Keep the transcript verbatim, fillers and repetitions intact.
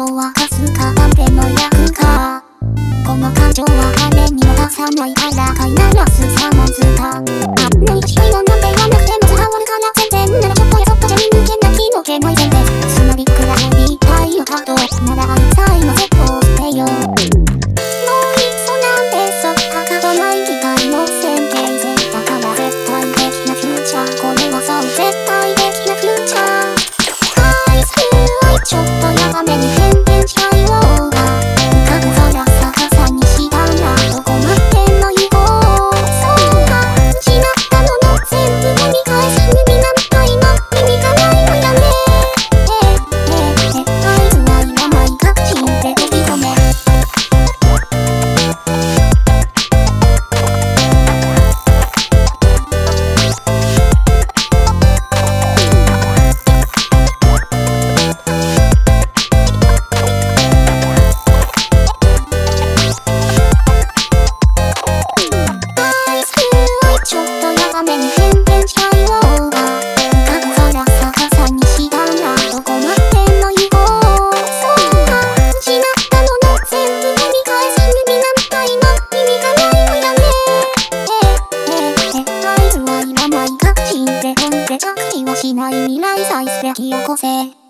を明かすかなんての役か。この感情は金にも出さないから飼いならすさまずか。あんなに近いものではなくても伝わるから全然ならちょっとやそっとで見抜けな気の気ない前提。つまりくらいみたいのかとならあいさいのセットをしてよ。もういっそなんてそっかかわない期待も線形性だから絶対的なフューチャー。これはそう絶対的なフューチャー。愛する愛ちょっとやがめに変幻しちゃいようが過去から逆さにしたらどこまでも行こう。そうか失ったもの全部を見返す耳なんか今耳がないのやね。ええええ合図はいらない確信で飛び込め。ちょっとやがめに変幻しちゃいようが過去から逆さにしたらどこまでも行こう。そうか失ったもの全部を見返す耳なんか今耳がないのやね。ええええ合図はいらない確信で飛んで着地はしない未来再生引き起こせ。